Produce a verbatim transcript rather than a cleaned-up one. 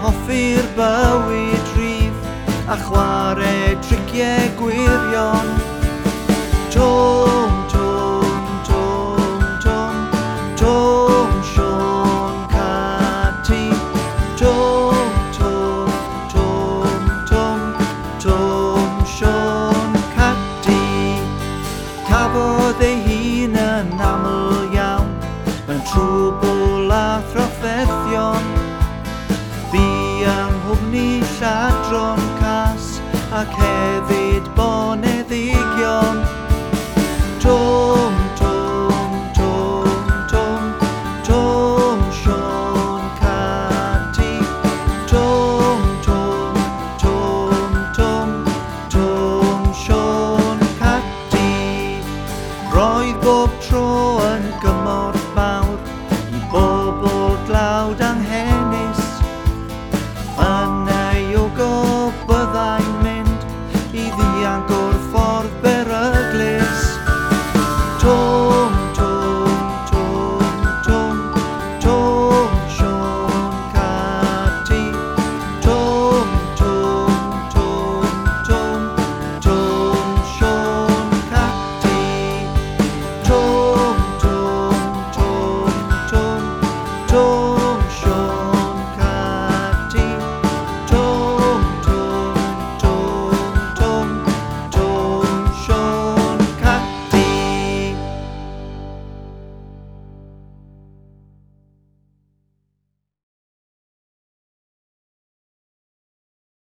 hoffi'r bywyd rhydd a chwarae triciau gwirion. Tom, Tom, Tom, Tom, Tom Sean Catty. Tom, Tom, Tom, Tom, Tom Sean Catty. Cafodd ei hun yn aml iawn yn trwbl a throffethion. Bu yng nghwmni lladron cas ac